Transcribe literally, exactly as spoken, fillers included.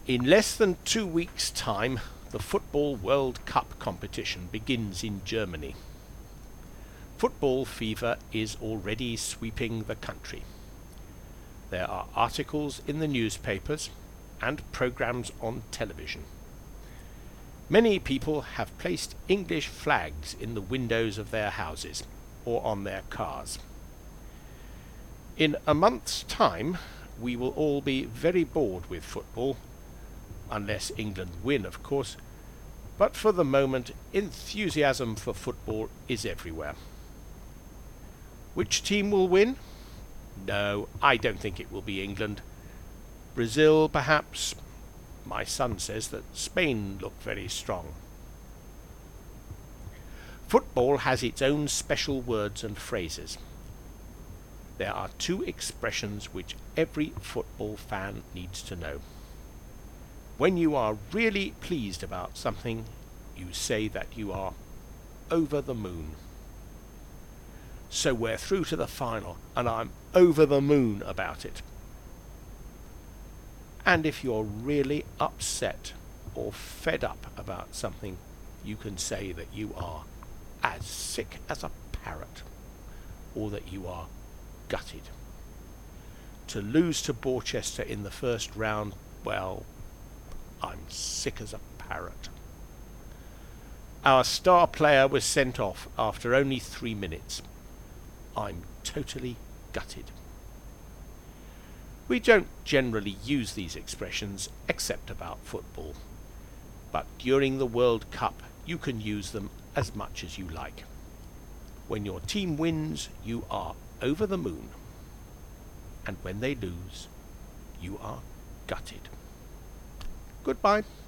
In less than two weeks' time, the Football World Cup competition begins in Germany. Football fever is already sweeping the country. There are articles in the newspapers and programs on television. Many people have placed English flags in the windows of their houses or on their cars. In a month's time, we will all be very bored with football, unless England win, of course, but for the moment, enthusiasm for football is everywhere. Which team will win? No, I don't think it will be England. Brazil, perhaps. My son says that Spain look very strong. Football has its own special words and phrases. There are two expressions which every football fan needs to know. When you are really pleased about something, you say that you are over the moon. So we're through to the final, and I'm over the moon about it. And if you're really upset or fed up about something, you can say that you are as sick as a parrot, or that you are gutted. To lose to Borchester in the first round, well, I'm sick as a parrot. Our star player was sent off after only three minutes. I'm totally gutted. We don't generally use these expressions except about football, but during the World Cup you can use them as much as you like. When your team wins, you are over the moon, and when they lose, you are gutted. Goodbye.